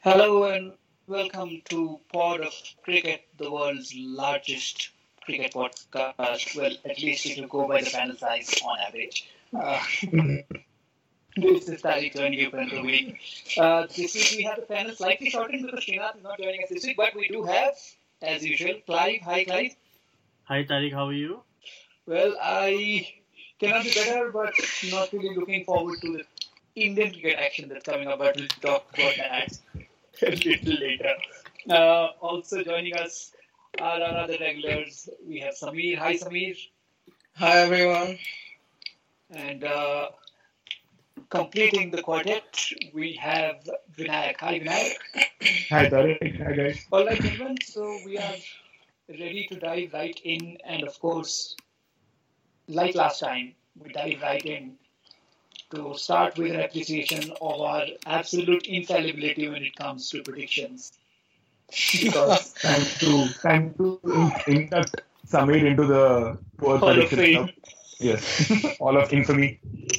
Hello and welcome to Pod of Cricket, the world's largest cricket podcast. Well, at least if you go by the panel size on average. Uh, this is Tariq joining you for another week. This week we have the panel slightly shortened because Srinath is not joining us this week, but we do have, as usual, Clive. Hi, Clive. Hi Tariq, how are you? Well, I cannot be better, but not really looking forward to the Indian cricket action that's coming up, but we'll talk about that a little later. Also joining us are our other regulars. We have Samir. Hi, Samir. Hi everyone. And completing the quartet, we have Vinayak. Hi, Vinayak. Hi, Tariq. Hi, guys. All right, gentlemen. So we are ready to dive right in. And of course, like last time, we dive right in to start with an appreciation of our absolute infallibility when it comes to predictions. Because time to induct Samir into the poor Hall of prediction Fame. club. Yes, all of infamy.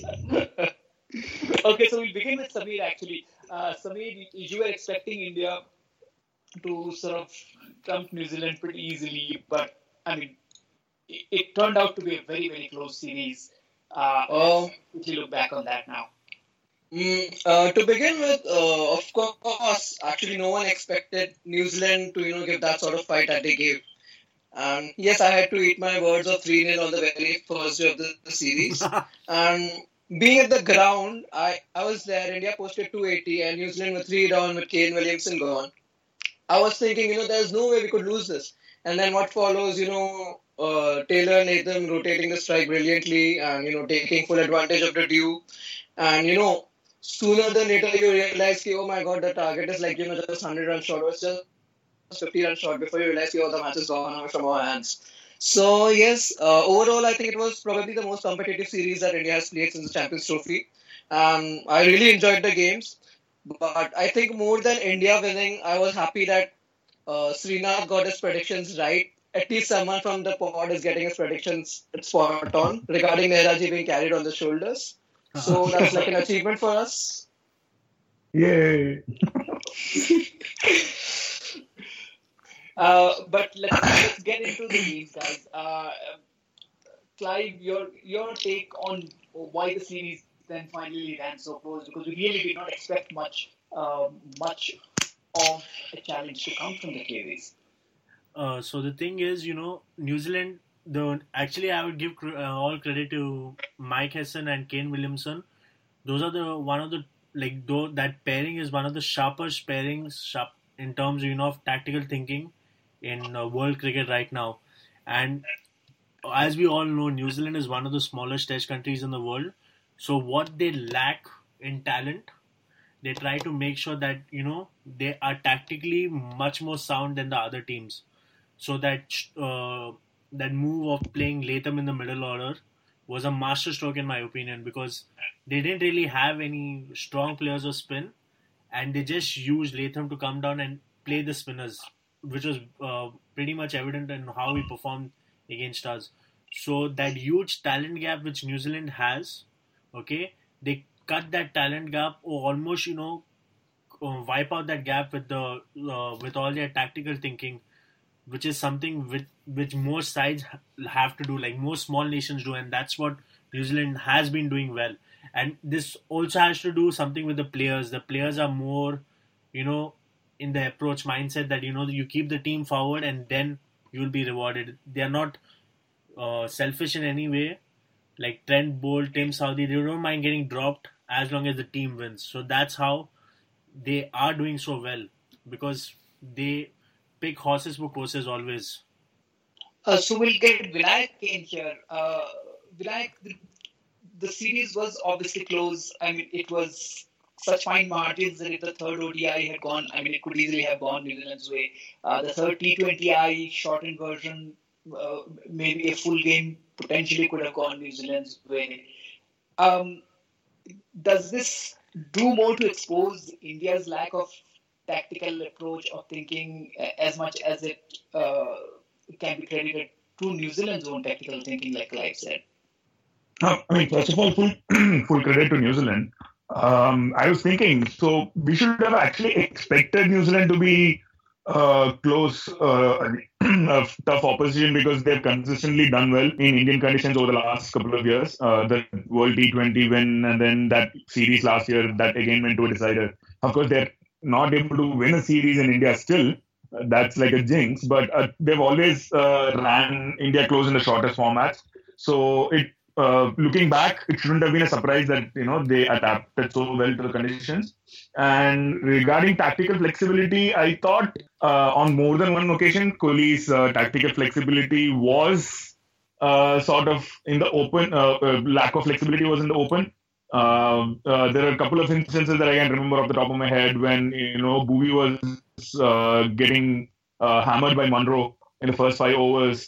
Okay, so we'll begin with Samir actually. Samir, you were expecting India to sort of trump New Zealand pretty easily, but I mean, it turned out to be a very, very close series. Oh, If you look back on that now. to begin with, of course, actually no one expected New Zealand to give that sort of fight that they gave. And yes, I had to eat my words of 3-0 on the very first day of the series. And being at the ground, I was there. India posted 280 and New Zealand were 3 down with Kane Williamson gone. I was thinking, there's no way we could lose this. And then what follows, Taylor and Latham rotating the strike brilliantly and, taking full advantage of the due. And, sooner than later you realize, oh my God, the target is like, just 100 runs short. Or it's just 50 runs short before you realize, the match is gone away from our hands. So, yes, overall, I think it was probably the most competitive series that India has played since the Champions Trophy. I really enjoyed the games. But I think more than India winning, I was happy that Srinath got his predictions right. At least someone from the pod is getting his predictions spot on regarding Mehraji being carried on the shoulders. So that's like an achievement for us. Yay! But let's get into the games, guys. Clive, your take on why the series then finally ran so close, because we really did not expect much of a challenge to come from the Kiwis. So the thing is, New Zealand. Actually, I would give all credit to Mike Hesson and Kane Williamson. Those are that pairing is one of the sharpest pairings in terms of tactical thinking in world cricket right now. And as we all know, New Zealand is one of the smallest test countries in the world. So what they lack in talent, they try to make sure that they are tactically much more sound than the other teams. So that move of playing Latham in the middle order was a masterstroke in my opinion, because they didn't really have any strong players of spin, and they just used Latham to come down and play the spinners, which was pretty much evident in how he performed against us. So that huge talent gap which New Zealand has, okay, they cut that talent gap or almost wipe out that gap with all their tactical thinking, which is something which most sides have to do, like most small nations do, and that's what New Zealand has been doing well. And this also has to do something with the players. The players are more, in the approach mindset that you keep the team forward and then you'll be rewarded. They are not selfish in any way. Like Trent Bolt, Tim Southee, they don't mind getting dropped as long as the team wins. So that's how they are doing so well, because they pick horses for courses always. So we'll get Vinayak in here. Vinayak, the series was obviously close. I mean, it was such fine margins that if the third ODI had gone, I mean, it could easily have gone New Zealand's way. The third T20I shortened version, maybe a full game potentially could have gone New Zealand's way. Does this do more to expose India's lack of tactical approach of thinking as much as it can be credited to New Zealand's own tactical thinking, like Clive said? First of all, full credit to New Zealand. I was thinking, so we should have actually expected New Zealand to be close, a tough opposition because they've consistently done well in Indian conditions over the last couple of years. The World T20 win and then that series last year that again went to a decider. Of course, they're not able to win a series in India still. That's like a jinx, but they've always ran India close in the shortest formats. So looking back, it shouldn't have been a surprise that they adapted so well to the conditions. And regarding tactical flexibility, I thought on more than one occasion, Kohli's tactical flexibility was sort of in the open. Lack of flexibility was in the open. There are a couple of instances that I can remember off the top of my head when Bhuvi was getting hammered by Munro in the first 5 overs.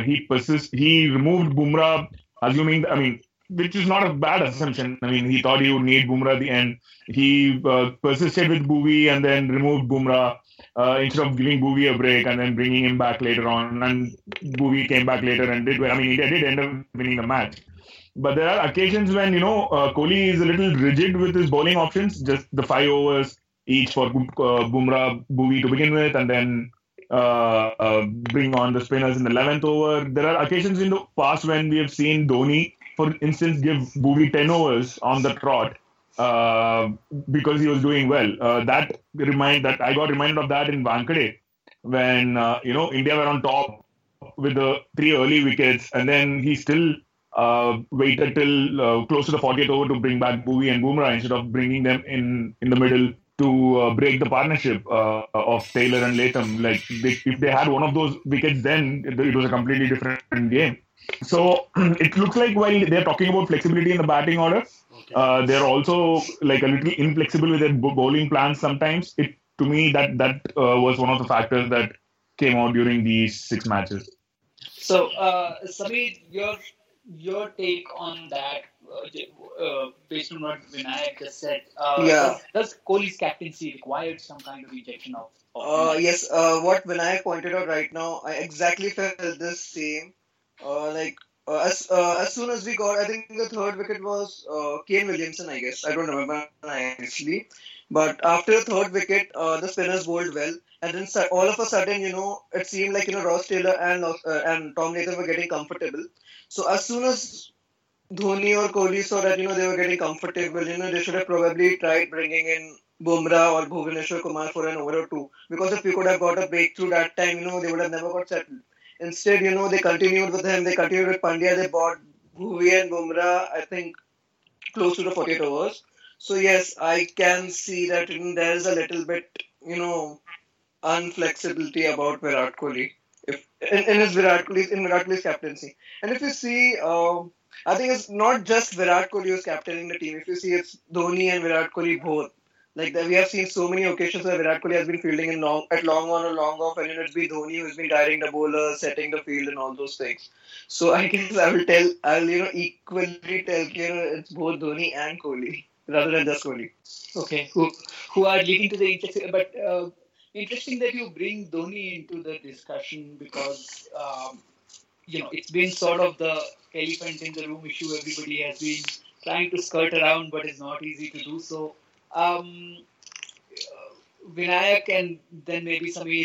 He removed Bumrah, which is not a bad assumption. He thought he would need Bumrah at the end. He persisted with Bhuvi and then removed Bumrah instead of giving Bhuvi a break and then bringing him back later on. And Bhuvi came back later and did well. India did end up winning the match. But there are occasions when, Kohli is a little rigid with his bowling options, just the 5 overs each for Bumrah, Bhuvi to begin with, and then bring on the spinners in the 11th over. There are occasions in the past when we have seen Dhoni, for instance, give Bhuvi 10 overs on the trot because he was doing well. I got reminded of that in Wankhede when, India were on top with the 3 early wickets, and then he still waited till close to the 40th over to bring back Bhuvi and Bumrah instead of bringing them in the middle to break the partnership of Taylor and Latham. If they had one of those wickets, then it was a completely different game. So it looks like while they're talking about flexibility in the batting order, they're also a little inflexible with their bowling plans sometimes. To me, that was one of the factors that came out during these 6 matches. So, Sameer, your take on that, based on what Vinayak just said. Does Kohli's captaincy require some kind of injection of yes, what Vinayak pointed out right now, I exactly felt the same. As soon as we got, I think the 3rd wicket was Kane Williamson, I guess. I don't remember nicely. But after the 3rd wicket, the spinners bowled well. And then all of a sudden, it seemed like, Ross Taylor and Tom Latham were getting comfortable. So as soon as Dhoni or Kohli saw that, they were getting comfortable, they should have probably tried bringing in Bumrah or Bhuvaneshwar Kumar for an over or 2. Because if we could have got a breakthrough that time, they would have never got settled. Instead, they continued with him. They continued with Pandya. They bought Bhuvi and Bumrah, I think, close to the 48 overs. So, yes, I can see that there is a little bit, unflexibility about Virat Kohli in Virat Kohli's captaincy. And if you see, I think it's not just Virat Kohli who's captaining the team. If you see, it's Dhoni and Virat Kohli both. We have seen so many occasions where Virat Kohli has been fielding in long on or long off, and it's been Dhoni who's been guiding the bowlers, setting the field, and all those things. So I guess I'll equally tell it's both Dhoni and Kohli rather than just Kohli. Okay, who are leading to the interesting, but interesting that you bring Dhoni into the discussion because it's been sort of the elephant in the room issue. Everybody has been trying to skirt around, but it's not easy to do so. Vinayak and then maybe Sameer,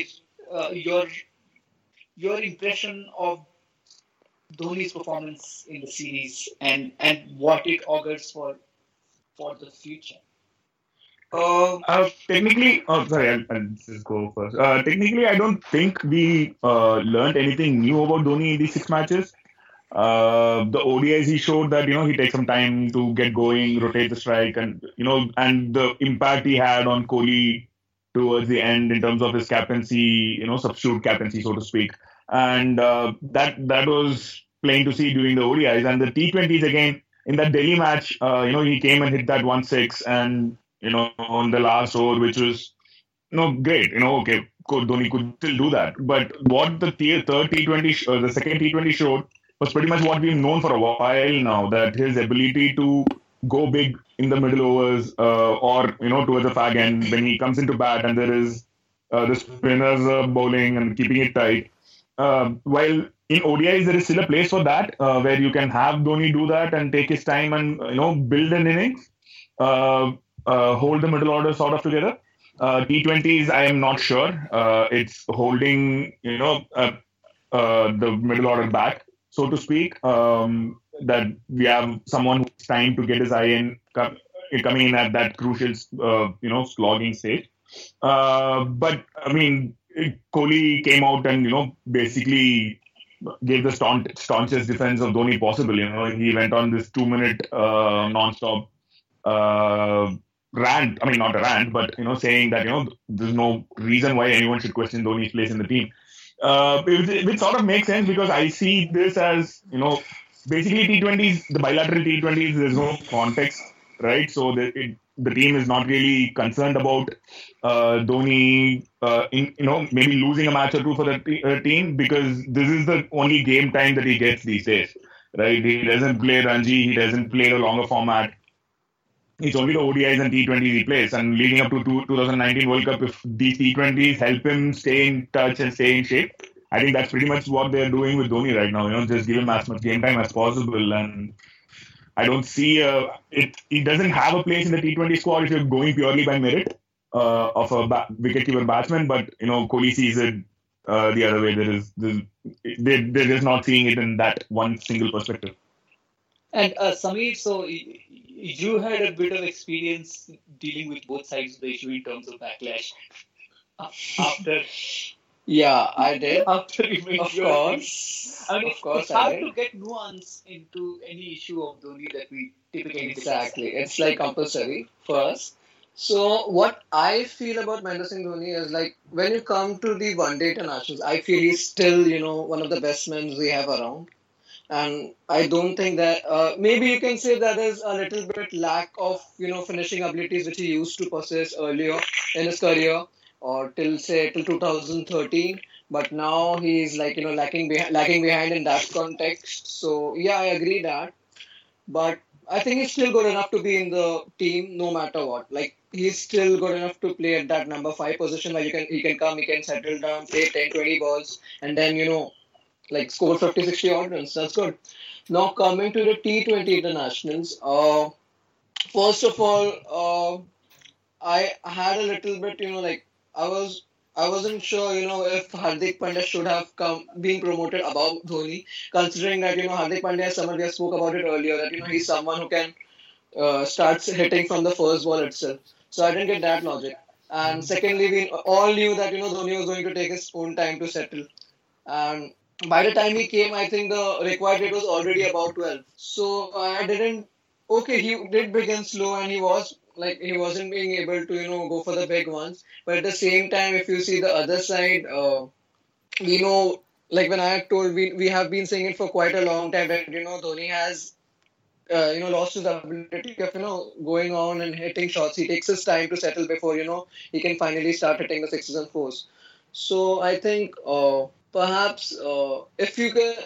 your impression of Dhoni's performance in the series and what it augurs for the future. Technically, I'll just go first. Technically, I don't think we learned anything new about Dhoni in these 6 matches. The ODIs he showed that he takes some time to get going, rotate the strike, and and the impact he had on Kohli towards the end in terms of his captaincy, substitute captaincy, so to speak, and that was plain to see during the ODIs and the T20s again. In that Delhi match, he came and hit that 1-6 and on the last over, which was great. Okay, Dhoni could still do that, but what the third T20, the second T20 showed was pretty much what we've known for a while now, that his ability to go big in the middle overs or towards the fag end when he comes into bat and there is the spinners bowling and keeping it tight. While in ODIs there is still a place for that where you can have Dhoni do that and take his time and build an innings. hold the middle order sort of together. T20s, I am not sure. It's holding, the middle order back, so to speak. That we have someone who's trying to get his eye in, coming in at that crucial, slogging stage. But I mean, Kohli came out and basically gave the staunchest defense of Dhoni possible. He went on this 2-minute non-stop rant. I mean, not a rant, but saying that there's no reason why anyone should question Dhoni's place in the team. Which sort of makes sense because I see this as basically T20s, the bilateral T20s. There's no context, right? So the team is not really concerned about Dhoni, maybe losing a match or two for the team because this is the only game time that he gets these days, right? He doesn't play Ranji, he doesn't play the longer format. It's only the ODIs and T20s he plays. And leading up to 2019 World Cup, if these T20s help him stay in touch and stay in shape, I think that's pretty much what they're doing with Dhoni right now. Just give him as much game time as possible. And I don't see he doesn't have a place in the T20 squad if you're going purely by merit of a wicketkeeper batsman. But Kohli sees it the other way. They're just not seeing it in that one single perspective. And Sameer, so you had a bit of experience dealing with both sides of the issue in terms of backlash after. Yeah, I did. After you made Of your course. I mean, Of course it's I hard did. to get nuance into any issue of Dhoni that we typically discuss. Exactly. It's like compulsory first. So what I feel about Mahendra Singh Dhoni is like when you come to the one-day internationals, I feel he's still, one of the best men we have around. And I don't think that maybe you can say that is a little bit lack of finishing abilities which he used to possess earlier in his career or till 2013. But now he's like lagging behind in that context. So yeah, I agree that. But I think he's still good enough to be in the team no matter what. Like he's still good enough to play at that number 5 position where he can come, he can settle down, play 10, 20 balls, and then like score 50, 60 odd runs. That's good. Now coming to the T20 internationals. First of all, I had a little bit, like I wasn't sure, if Hardik Pandya should have been promoted above Dhoni, considering that Hardik Pandya is someone we have spoke about it earlier that he's someone who can start hitting from the first ball itself. So I didn't get that logic. And secondly, we all knew that Dhoni was going to take his own time to settle. And by the time he came, I think the required rate was already about 12. So I didn't. Okay, he did begin slow, and he wasn't being able to go for the big ones. But at the same time, if you see the other side, we know like when I had told we have been saying it for quite a long time that Dhoni has lost his ability of going on and hitting shots. He takes his time to settle before he can finally start hitting the sixes and fours. So I think perhaps if you can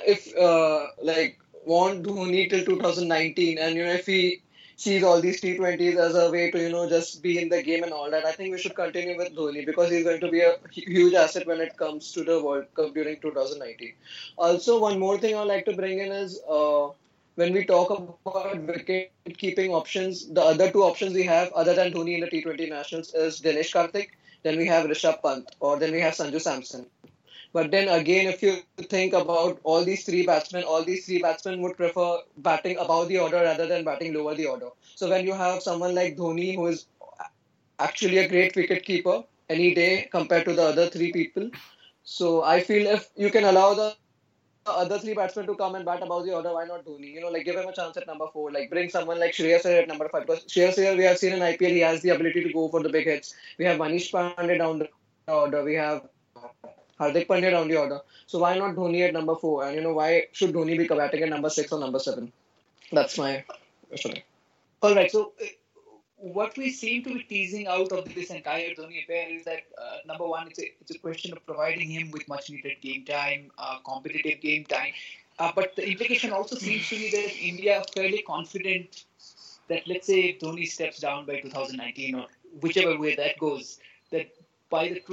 like want Dhoni till 2019 and if he sees all these T20s as a way to just be in the game and all that, I think we should continue with Dhoni because he's going to be a huge asset when it comes to the World Cup during 2019. Also, one more thing I'd like to bring in is when we talk about wicket keeping options, the other two options we have other than Dhoni in the T20 nationals is Dinesh Karthik, then we have Rishabh Pant, or then we have Sanju Samson. But then again, if you think about all these three batsmen would prefer batting above the order rather than batting lower the order. So when you have someone like Dhoni, who is actually a great wicket keeper any day compared to the other three people, so I feel if you can allow the other three batsmen to come and bat above the order, why not Dhoni? Like give him a chance at number 4. Like bring someone like Shreyas Iyer at number 5. Because Shreyas Iyer, we have seen in IPL, he has the ability to go for the big hits. We have Manish Pandey down the order. We have Hardik Pandya down the order. So why not Dhoni at number 4? And why should Dhoni be batting at number 6 or number 7? That's my question. All right. So what we seem to be teasing out of this entire Dhoni affair is that number one, it's a question of providing him with much needed game time, competitive game time. But the implication also seems to be that India are fairly confident that let's say if Dhoni steps down by 2019 or whichever way that goes, that by the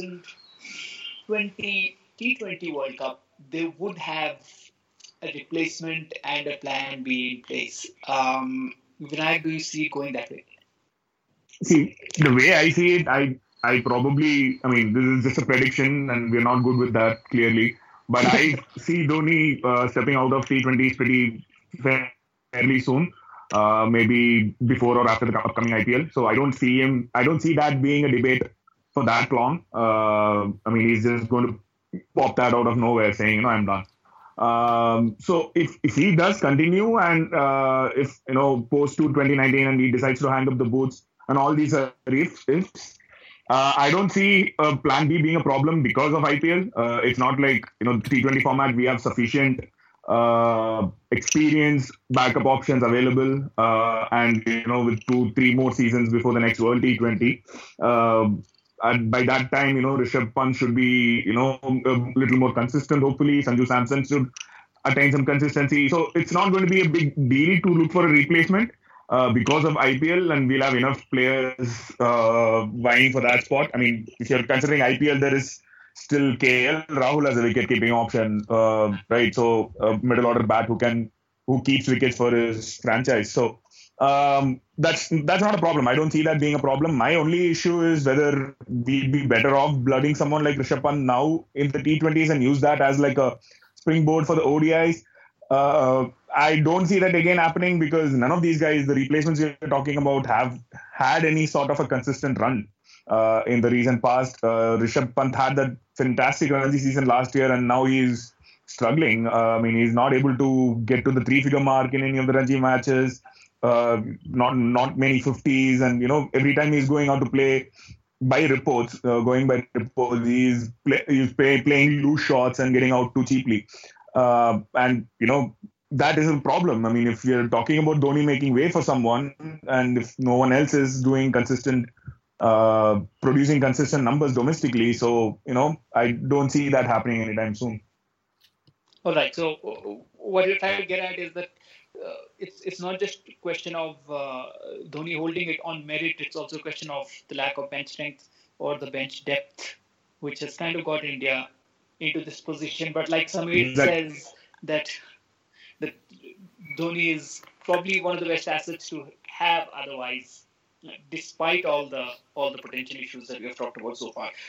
2020 T20 World Cup, they would have a replacement and a plan B in place. Vinayak, do you see it going that way? See, the way I see it, I probably, I mean, this is just a prediction and we're not good with that, clearly. But I see Dhoni stepping out of T20s pretty fairly soon, maybe before or after the upcoming IPL. So I don't see that being a debate for that long. I mean, he's just going to pop that out of nowhere saying, I'm done. So if he does continue and if, post to 2019 and he decides to hang up the boots and all these ifs, I don't see Plan B being a problem because of IPL. It's not like, T20 format, we have sufficient experience, backup options available. And, with 2-3 more seasons before the next World T20, and by that time, Rishabh Pant should be, a little more consistent, hopefully. Sanju Samson should attain some consistency. So it's not going to be a big deal to look for a replacement. Because of IPL, and we'll have enough players vying for that spot. I mean, if you're considering IPL, there is still KL Rahul as a wicket-keeping option, right? So middle order bat who keeps wickets for his franchise. So that's not a problem. I don't see that being a problem. My only issue is whether we'd be better off blooding someone like Rishabh Pant now in the T20s and use that as like a springboard for the ODIs. I don't see that again happening because none of these guys, the replacements we're talking about, have had any sort of a consistent run in the recent past. Rishabh Pant had that fantastic Ranji season last year and now he's struggling. I mean, he's not able to get to the 3-figure mark in any of the Ranji matches. Not many 50s, and every time he's going out to play, he's playing loose shots and getting out too cheaply. That is a problem. I mean, if you're talking about Dhoni making way for someone, and if no one else is doing producing consistent numbers domestically, so I don't see that happening anytime soon. All right. So what you're trying to get at is that it's not just a question of Dhoni holding it on merit. It's also a question of the lack of bench strength or the bench depth, which has kind of got India into this position. But like Samir says, that Dhoni is probably one of the best assets to have otherwise, despite all the potential issues that we have talked about so far.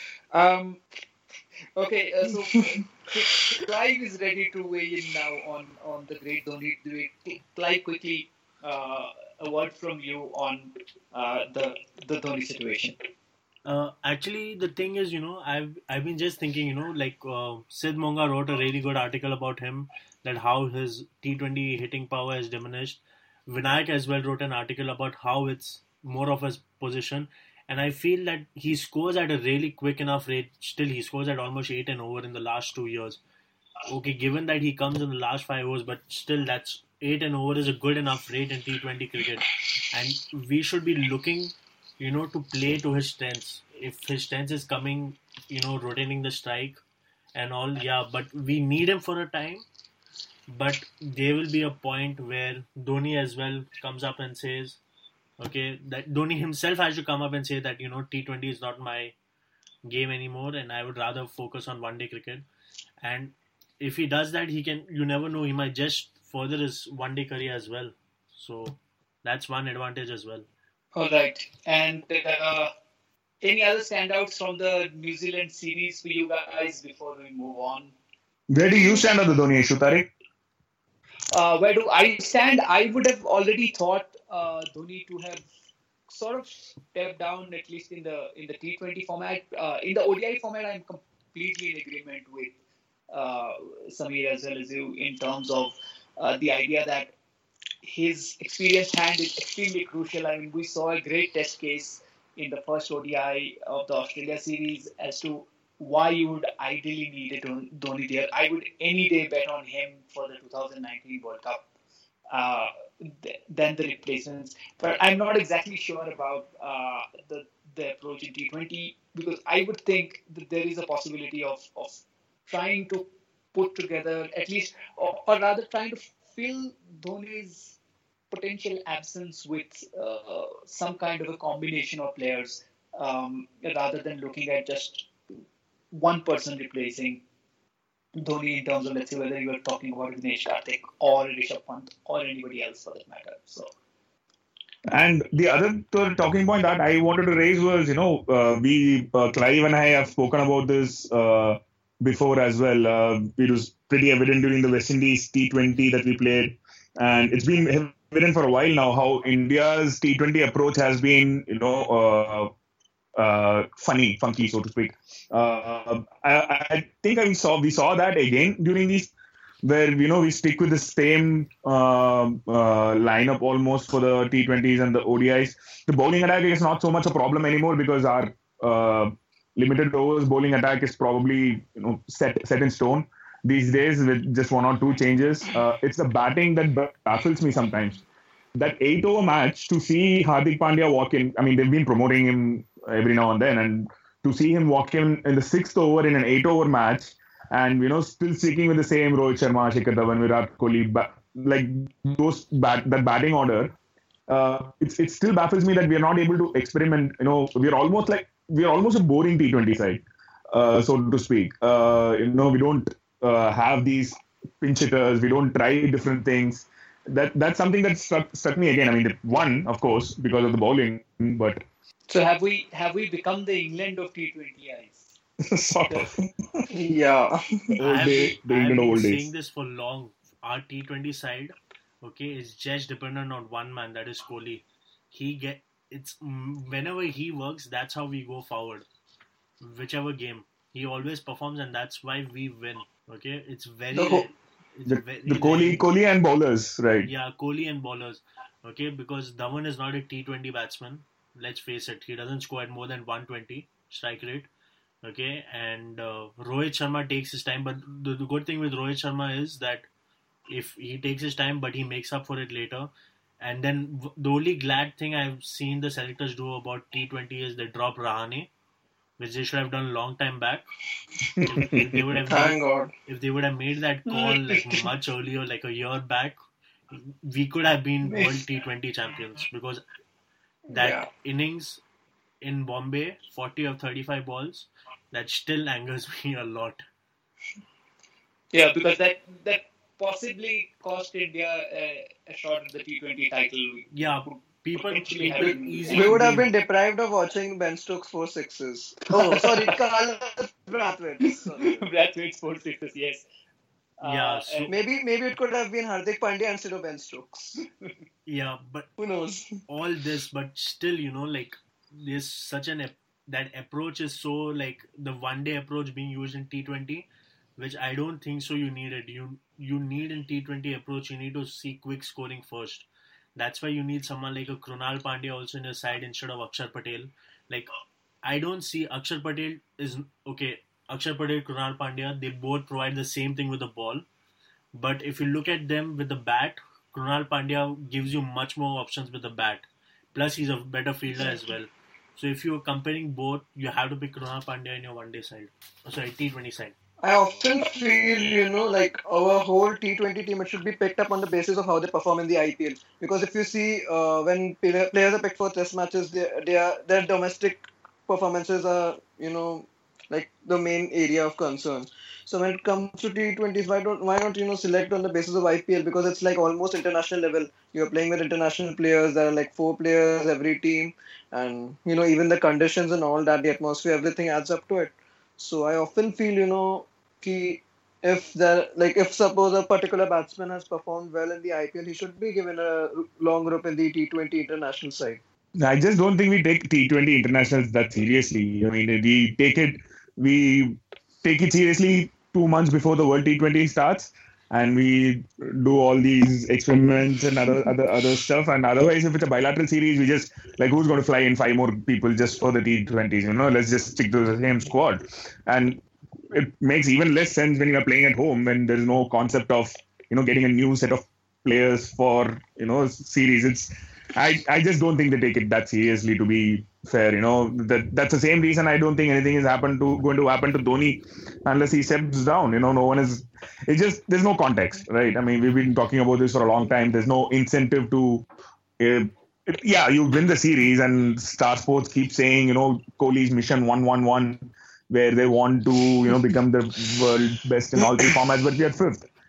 Okay, so Clive is ready to weigh in now on the great Dhoni. Clive, quickly, a word from you on the Dhoni situation. Actually, the thing is, I've been just thinking, Sid Monga wrote a really good article about him, that how his T20 hitting power has diminished. Vinayak as well wrote an article about how it's more of his position. And I feel that he scores at a really quick enough rate. Still, he scores at almost 8 and over in the last 2 years. Okay, given that he comes in the last 5 overs, but still that's 8 and over is a good enough rate in T20 cricket. And we should be looking, to play to his strengths. If his strength is coming, rotating the strike and all, yeah, but we need him for a time. But there will be a point where Dhoni as well comes up and says, okay, that Dhoni himself has to come up and say that, T20 is not my game anymore and I would rather focus on one-day cricket. And if he does that, you never know, he might just further his one-day career as well. So that's one advantage as well. All right. And any other standouts from the New Zealand series for you guys before we move on? Where do you stand on the Dhoni issue, Tariq? Where do I stand? I would have already thought Dhoni to have sort of stepped down, at least in the T20 format. In the ODI format, I'm completely in agreement with Samir as well as you in terms of the idea that his experienced hand is extremely crucial. I mean, we saw a great test case in the first ODI of the Australia series as to why you would ideally need a Dhoni there. I would any day bet on him for the 2019 World Cup than the replacements. But I'm not exactly sure about the approach in T20 because I would think that there is a possibility of trying to put together at least, or rather trying to fill Dhoni's potential absence with some kind of a combination of players rather than looking at just one person replacing Dhoni in terms of, let's say, whether you are talking about Dinesh Karthik or Rishabh Pant or anybody else for that matter. So And the other talking point that I wanted to raise was, Clive and I have spoken about this before as well. It was pretty evident during the West Indies T20 that we played, and it's been evident for a while now how India's T20 approach has been, funky, so to speak. I think we saw that again during these, where we stick with the same lineup almost for the T20s and the ODIs. The bowling attack is not so much a problem anymore because our limited overs bowling attack is probably set in stone these days with just one or two changes. It's the batting that baffles me sometimes. That 8-over match, to see Hardik Pandya walk in, I mean, they've been promoting him every now and then, and to see him walk in the 6th over in an 8-over match, and still sticking with the same Rohit Sharma, Shikhar Dhawan, Virat Kohli, that batting order, it still baffles me that we are not able to experiment. We're almost a boring T20 side, so to speak. We don't have these pinch hitters. We don't try different things. That's something that struck me again. I mean, one, of course, because of the bowling, but so have we become the England of T20Is? Sort of. Yeah. I've been saying this for long. Our T20 side, okay, is just dependent on one man, that is Kohli. Whenever he works, that's how we go forward. Whichever game, he always performs, and that's why we win. Okay, it's very. The Kohli and bowlers, right? Yeah, Kohli and bowlers. Okay, because Dhawan is not a T20 batsman. Let's face it, he doesn't score at more than 120 strike rate. Okay, and Rohit Sharma takes his time, but the good thing with Rohit Sharma is that if he takes his time, but he makes up for it later. And then the only glad thing I've seen the selectors do about T20 is they drop Rahane, which they should have done a long time back. If they would have if they would have made that call like much earlier, like a year back, we could have been world T20 champions, because that innings in Bombay, 40 of 35 balls, that still angers me a lot. Yeah, because that possibly cost India a shot at the T20 title. Yeah, people we would have been deprived of watching Ben Stokes 4 sixes. Oh, sorry, Carl Brathwaite. Brathwaite's 4 sixes, yes. Yeah, so maybe it could have been Hardik Pandya instead of Ben Stokes. Yeah, but who knows? All this, but still, like there's such that approach is so like the one-day approach being used in T20, which I don't think so. You need it. You need in T20 approach. You need to see quick scoring first. That's why you need someone like a Krunal Pandya also in your side instead of Akshar Patel. Like, I don't see Akshar Patel is okay. Akshar Patel, Krunal Pandya, they both provide the same thing with the ball. But if you look at them with the bat, Krunal Pandya gives you much more options with the bat. Plus, he's a better fielder as well. So if you're comparing both, you have to pick Krunal Pandya in your one-day side. Sorry, T20 side. I often feel, like our whole T20 team, it should be picked up on the basis of how they perform in the IPL. Because if you see, when players are picked for test matches, their domestic performances are, like the main area of concern. So when it comes to T20s, why not select on the basis of IPL? Because it's like almost international level. You're playing with international players. There are like 4 players every team, and even the conditions and all that, the atmosphere, everything adds up to it. So I often feel if suppose a particular batsman has performed well in the IPL, he should be given a long rope in the T20 international side. I just don't think we take T20 internationals that seriously. I mean, we take it seriously 2 months before the World T20 starts, and we do all these experiments and other stuff. And otherwise, if it's a bilateral series, we just like, who's going to fly in 5 more people just for the T20s? Let's just stick to the same squad. And it makes even less sense when you're playing at home, when there's no concept of getting a new set of players for series. I just don't think they take it that seriously, to be fair. That's the same reason I don't think anything is going to happen to Dhoni unless he steps down. No one is. It's just there's no context, right? I mean, we've been talking about this for a long time. There's no incentive to. You win the series, and Star Sports keeps saying Kohli's mission 1-1-1, where they want to become the world best in all 3 formats, but we are 5th.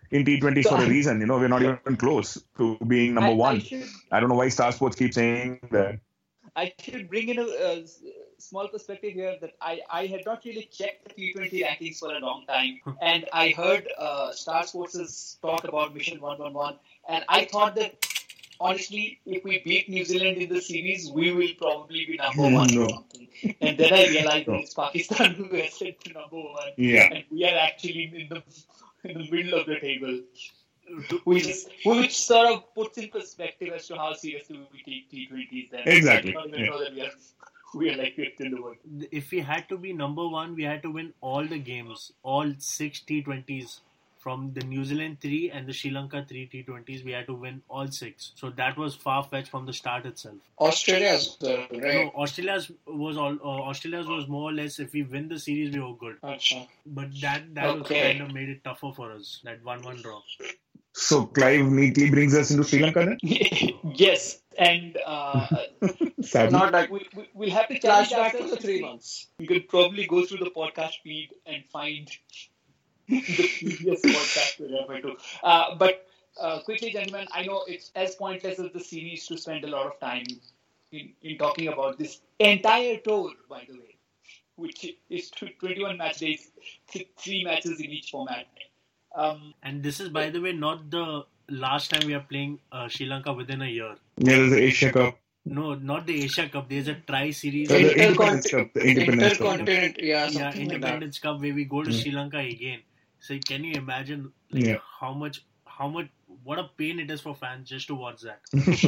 in T20s for a reason. We're not even close to being number one. I don't know why Star Sports keeps saying that. I should bring in a small perspective here that I had not really checked the T20 rankings for a long time. And I heard Star Sports' talk about Mission 111. And I thought that, honestly, if we beat New Zealand in the series, we will probably be number one or something. And then I realized that it's Pakistan who has set to number one. Yeah. And we are actually in the middle of the table. Which sort of puts in perspective as to how seriously we take T20s. Then. Exactly. I don't even know that we are like fifth in the world. If we had to be number one, we had to win all the games, all 6 T20s. From the New Zealand 3 and the Sri Lanka 3 T20s, we had to win all 6. So that was far-fetched from the start itself. Australia's right? No, Australia's was more or less, if we win the series, we were good. Achha. But that was kind of made it tougher for us, that 1-1 draw. So Clive neatly brings us into Sri Lanka then? Yes, and not like we'll have to flash back to the 3 months. You could probably go through the podcast feed and find the previous podcast we refer to. But quickly, gentlemen, I know it's as pointless as the series to spend a lot of time in talking about this entire tour, by the way, which is 21 match days, 3 matches in each format. And this is, by the way, not the last time we are playing Sri Lanka within a year. Yeah, there's the Asia Cup. No, not the Asia Cup. There's a tri-series. The Independence Cup. The Independence Cup. Independence Cup, where we go to Sri Lanka again. So can you imagine how much, what a pain it is for fans just to watch that.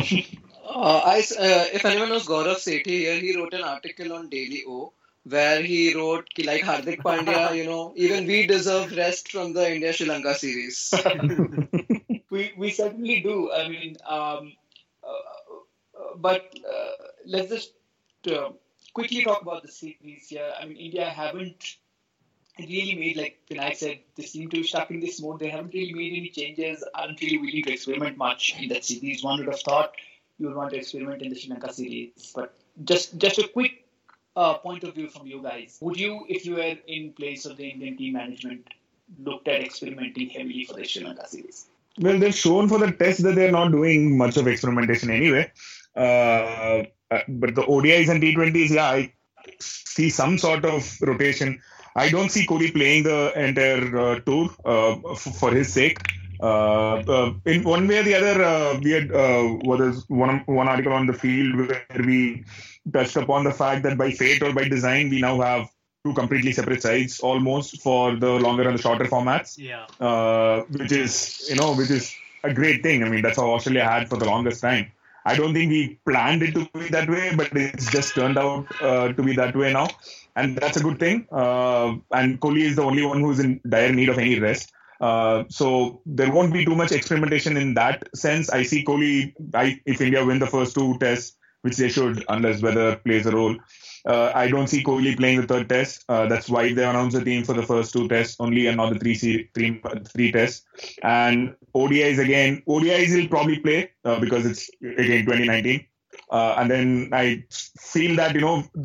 If anyone knows Gaurav Sethi here, he wrote an article on Daily O where he wrote, like Hardik Pandya, even we deserve rest from the India-Sri Lanka series. We certainly do. I mean, but let's just quickly talk about the series here. I mean, India haven't really made, like Vinayak said, they seem to be stuck in this mode. They haven't really made any changes, aren't really willing to experiment much in that series. One would have thought you would want to experiment in the Sri Lanka series. But just a quick point of view from you guys. Would you, if you were in place of the Indian team management, looked at experimenting heavily for the Sri Lanka series? Well, they've shown for the test that they're not doing much of experimentation anyway. But the ODIs and T20s, I see some sort of rotation. I don't see Kohli playing the entire tour for his sake. In one way or the other, we had one article on the field where we touched upon the fact that by fate or by design, we now have 2 completely separate sides almost for the longer and the shorter formats. Yeah. Which is a great thing. I mean, that's how Australia had for the longest time. I don't think we planned it to be that way, but it's just turned out to be that way now. And that's a good thing. And Kohli is the only one who's in dire need of any rest. So there won't be too much experimentation in that sense. I see Kohli, if India win the first 2 tests, which they should, unless weather plays a role. I don't see Kohli playing the 3rd test. That's why they announced the team for the first 2 tests only and not the 3 tests. And ODIs will probably play because it's, again, 2019. And then I feel that,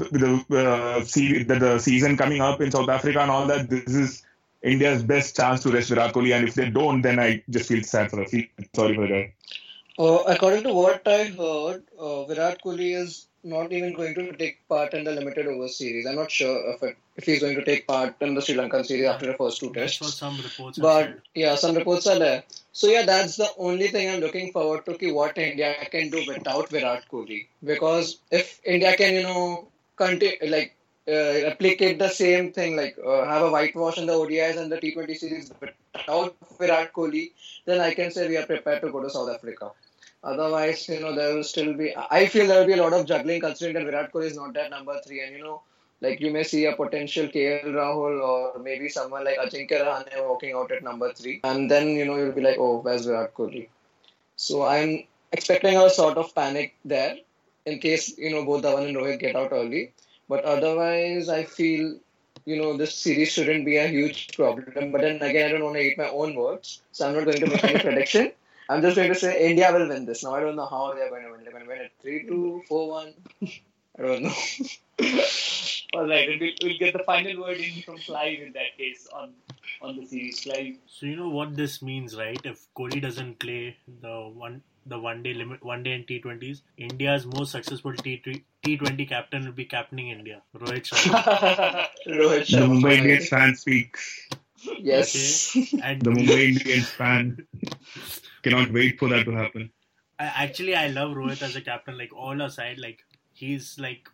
the season coming up in South Africa and all that, this is India's best chance to rest Virat Kohli. And if they don't, then I just feel sad for the sorry for the guy. According to what I heard, Virat Kohli is not even going to take part in the limited over series. I'm not sure if he's going to take part in the Sri Lankan series after the first 2 tests. That's what some reports But some reports are there. So that's the only thing I'm looking forward to, what India can do without Virat Kohli. Because if India can, replicate the same thing, have a whitewash in the ODIs and the T20 series without Virat Kohli, then I can say we are prepared to go to South Africa. Otherwise, there will still be... I feel there will be a lot of juggling considering that Virat Kohli is not at number 3. And, you may see a potential KL Rahul or maybe someone like Ajinkya Rahane walking out at number 3. And then, you'll be like, oh, where's Virat Kohli? So I'm expecting a sort of panic there in case, both Dhawan and Rohit get out early. But otherwise, I feel, this series shouldn't be a huge problem. But then again, I don't want to eat my own words. So I'm not going to make any prediction. I'm just going to say India will win this. Now, I don't know how they're going to win. They're going to win it 3-2, 4-1. I don't know. All right, and we'll get the final word in from Clive in that case on the series. Clive. So you know what this means, right? If Kohli doesn't play the one day limit, one day and T20s, India's most successful T20 captain will be captaining India, Rohit Sharma. Rohit The Sharma. Mumbai Indians fan speaks. Yes. Okay? And The Mumbai Indians fan cannot wait for that to happen. I love Rohit as a captain. Like all aside, like he's like,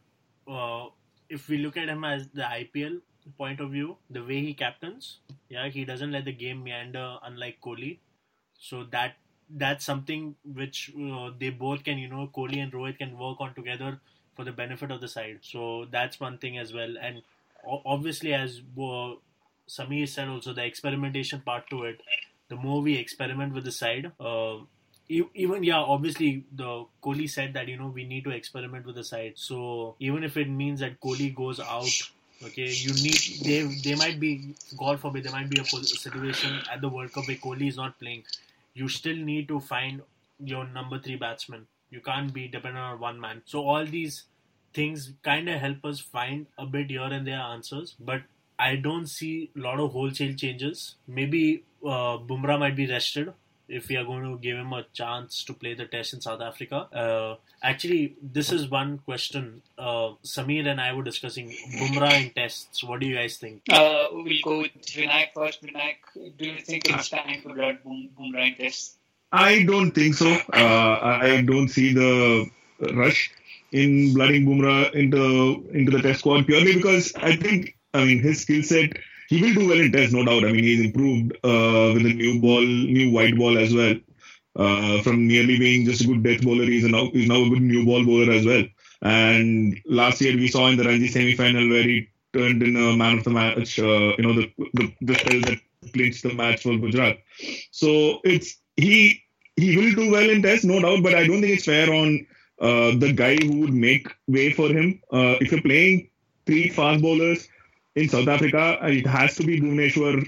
if we look at him as the IPL point of view, the way he captains, yeah, he doesn't let the game meander, unlike Kohli. So that's something which they both can, Kohli and Rohit can work on together for the benefit of the side. So that's one thing as well. And obviously, as Samir said, also the experimentation part to it. The more we experiment with the side, obviously the Kohli said that we need to experiment with the side. So even if it means that Kohli goes out, okay, they might be, God forbid, there might be a situation at the World Cup where Kohli is not playing. You still need to find your number 3 batsman. You can't be dependent on one man. So all these things kind of help us find a bit here and there answers, but I don't see a lot of wholesale changes. Maybe Bumrah might be rested if we are going to give him a chance to play the test in South Africa. Actually, this is one question Samir and I were discussing. Bumrah in tests. What do you guys think? We'll go with Vinayak first. Vinayak, do you think it's time to blood Bumrah in tests? I don't think so. I don't see the rush in blooding Bumrah into the test squad purely because his skill set, he will do well in tests, no doubt. He's improved with the new white ball as well. From merely being just a good death bowler, he's now a good new ball bowler as well. And last year we saw in the Ranji semi-final where he turned in a man of the match. The spell that clinched the match for Gujarat. So he will do well in tests, no doubt. But I don't think it's fair on the guy who would make way for him. If you're playing 3 fast bowlers in South Africa, it has to be Bhuvneshwar,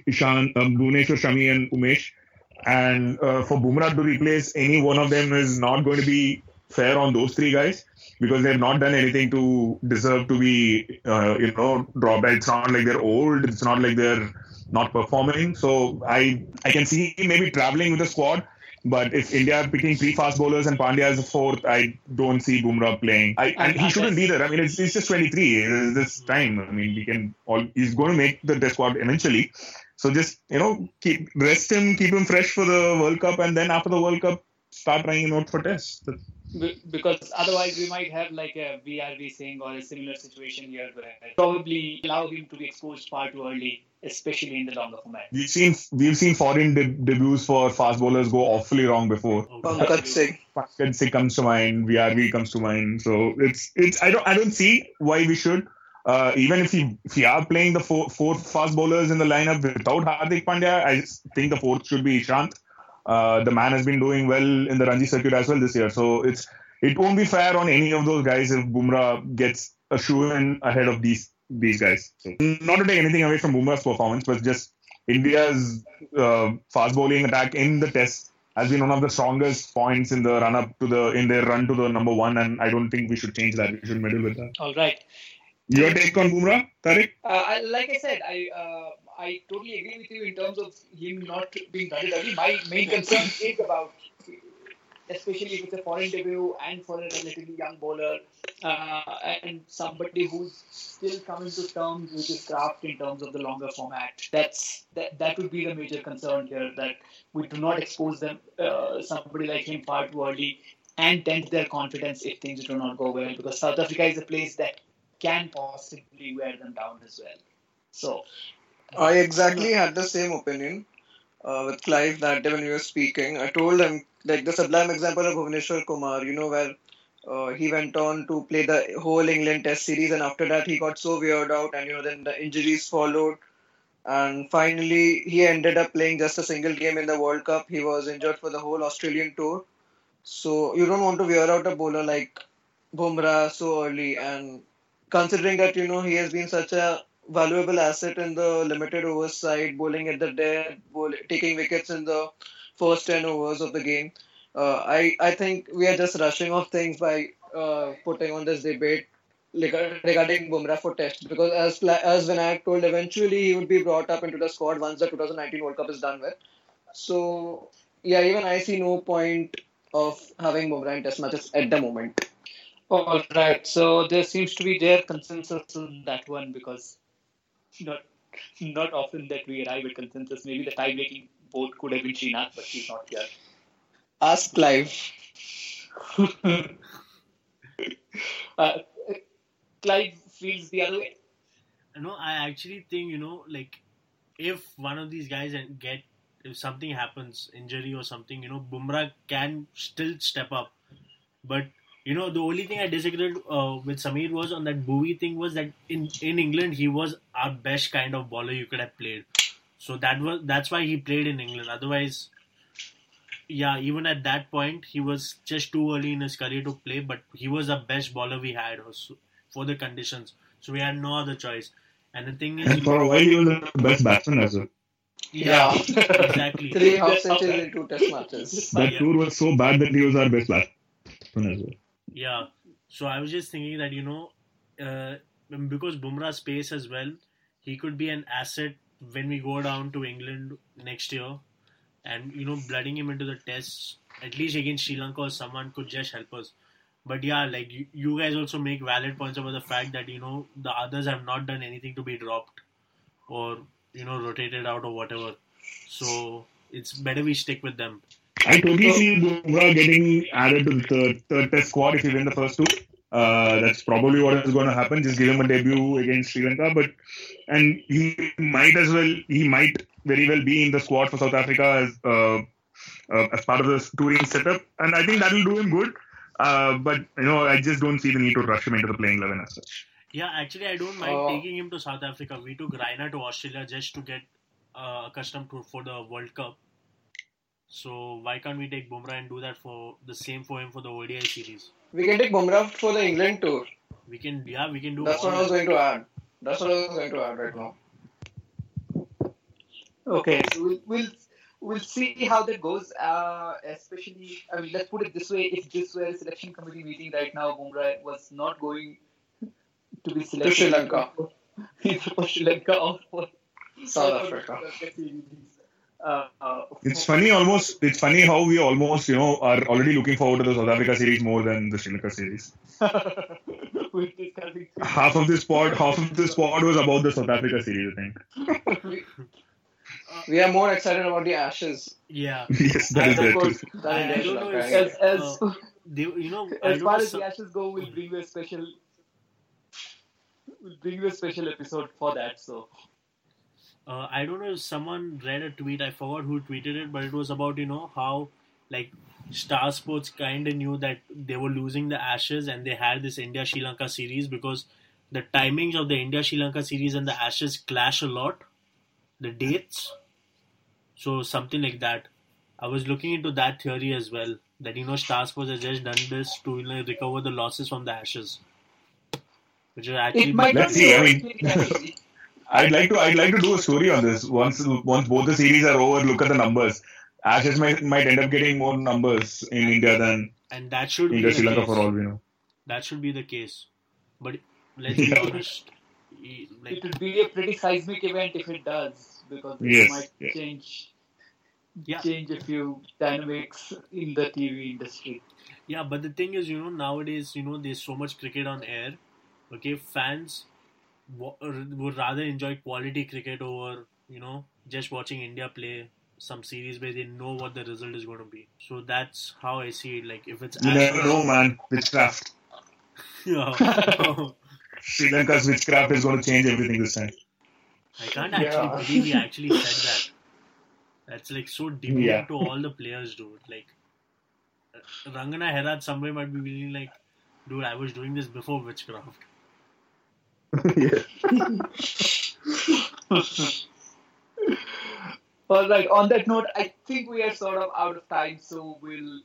Shami and Umesh. And for Bumrah to replace any one of them is not going to be fair on those 3 guys because they've not done anything to deserve to be, dropped. It's not like they're old. It's not like they're not performing. So I can see him maybe traveling with the squad. But if India are picking 3 fast bowlers and Pandya as a 4th, I don't see Bumrah playing. And he shouldn't either. He's just 23. This time. He's going to make the test squad eventually. So just, rest him, keep him fresh for the World Cup, and then after the World Cup, start trying him out for tests. Because otherwise we might have like a VRV thing or a similar situation here where probably allow him to be exposed far too early, especially in the longer format. We've seen foreign debuts for fast bowlers go awfully wrong before. Pankaj Singh comes to mind, VRV comes to mind. So I don't see why we should. Even if we are playing the four fast bowlers in the lineup without Hardik Pandya, I think the 4th should be Ishant. The man has been doing well in the Ranji circuit as well this year. So it won't be fair on any of those guys if Bumrah gets a shoe-in ahead of these guys. So, not to take anything away from Bumrah's performance, but just India's fast bowling attack in the test has been one of the strongest points in the run-up in their run to the number 1, and I don't think we should change that. We should meddle with that. All right. Your take on Bumrah, Tariq? Like I said, I totally agree with you in terms of him not being done early. My main concern is about, especially if it's a foreign debut and for a relatively young bowler and somebody who's still coming to terms with his craft in terms of the longer format. That would be the major concern here, that we do not expose them, somebody like him, far too early and dent their confidence if things do not go well, because South Africa is a place that can possibly wear them down as well. So I exactly had the same opinion with Clive that day when we were speaking. I told him, like the sublime example of Bhuvneshwar Kumar, where he went on to play the whole England Test series, and after that he got so weird out, and then the injuries followed, and finally he ended up playing just a single game in the World Cup. He was injured for the whole Australian tour. So you don't want to wear out a bowler like Bumrah so early, and considering that he has been such a valuable asset in the limited overs side, bowling at the dead, taking wickets in the first 10 overs of the game. I think we are just rushing off things by putting on this debate regarding Bumrah for Test, because as Vinayak told, eventually he would be brought up into the squad once the 2019 World Cup is done with. So yeah, even I see no point of having Bumrah in Test matches at the moment. All right. So there seems to be their consensus on that one, because not often that we arrive at consensus. Maybe the tie-breaking vote could have been Srinath, but she's not here. Ask Clive. Clive feels the other way. No, I actually think, like if one of these guys if something happens, injury or something, Bumrah can still step up. But the only thing I disagreed with Samir was on that Bowie thing was that in England he was our best kind of bowler you could have played. So that's why he played in England. Otherwise, yeah, even at that point he was just too early in his career to play. But he was the best bowler we had also for the conditions. So we had no other choice. And the thing is, And for a while, he was the best batsman as well. Yeah, exactly. 3 half centuries in 2 Test matches. That tour was so bad that he was our best batsman as well. Yeah. So I was just thinking that, because Bumrah's pace as well, he could be an asset when we go down to England next year. And, blooding him into the tests, at least against Sri Lanka or someone, could just help us. But yeah, like you guys also make valid points about the fact that, the others have not done anything to be dropped or, rotated out or whatever. So it's better we stick with them. I totally see Bumrah getting added to the third Test squad if we win the first 2. That's probably what is going to happen. Just give him a debut against Sri Lanka. And he might very well be in the squad for South Africa as part of the touring setup. And I think that will do him good. But I just don't see the need to rush him into the playing 11 as such. Yeah, actually, I don't mind taking him to South Africa. We took Raina to Australia just to get accustomed to for the World Cup. So why can't we take Bumrah and do that for him for the ODI series? We can take Bumrah for the England tour. We can do. That's what I was going to add. Right now. Okay, so we'll see how that goes. Especially, let's put it this way: if this were a selection committee meeting right now, Bumrah was not going to be selected to Sri Lanka, either for Sri Lanka or for South Africa. It's funny how we almost are already looking forward to the South Africa series more than the Sri Lanka series. Half of this pod was about the South Africa series, I think. We are more excited about the Ashes. Yeah. Yes, that is it. I don't know as far as the Ashes go, we'll bring you a special episode for that. So. I don't know if someone read a tweet, I forgot who tweeted it, but it was about, how like Star Sports kind of knew that they were losing the Ashes and they had this India-Sri Lanka series because the timings of the India-Sri Lanka series and the Ashes clash a lot, the dates. So something like that. I was looking into that theory as well, that, Star Sports has just done this to recover the losses from the Ashes. Which is actually... Let's see, I'd like to do a story on this. Once both the series are over, look at the numbers. Ashes might end up getting more numbers in India than that should India, be Sri Lanka for all we know. That should be the case. But let's be honest. It would be a pretty seismic event if it does, because it might change a few dynamics in the TV industry. Yeah, but the thing is, nowadays, there's so much cricket on air. Okay, fans would rather enjoy quality cricket over, just watching India play some series where they know what the result is going to be. So that's how I see it. Like, if it's... You never know, man. Witchcraft. Yeah. Sri Lanka's witchcraft is going to change everything this time. I can't actually believe he actually said that. That's like so demeaning to all the players, dude. Like, Rangana Herad somewhere might be feeling like, dude, I was doing this before witchcraft. All right. On that note, I think we are sort of out of time, so we'll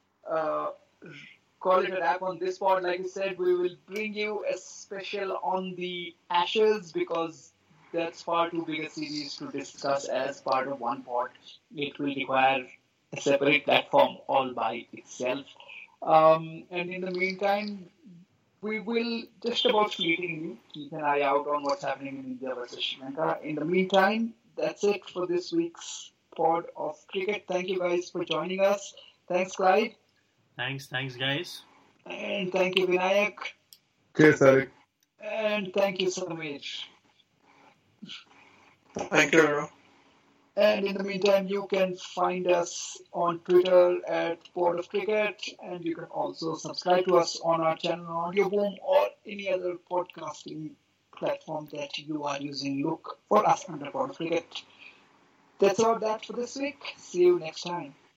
call it a wrap on this pod. Like I said, we will bring you a special on the Ashes because that's far too big a series to discuss as part of one pod. It will require a separate platform all by itself. And in the meantime, we will just about fleetingly keep an eye out on what's happening in India versus Sri Lanka. In the meantime, that's it for this week's pod of cricket. Thank you guys for joining us. Thanks, Clyde. Thanks, guys. And thank you, Vinayak. Cheers, Tariq. And thank you, Samir. Thank you, bro. And in the meantime, you can find us on Twitter at Pod of Cricket, and you can also subscribe to us on our channel on Audioboom or any other podcasting platform that you are using. Look for us under Pod of Cricket. That's all that for this week. See you next time.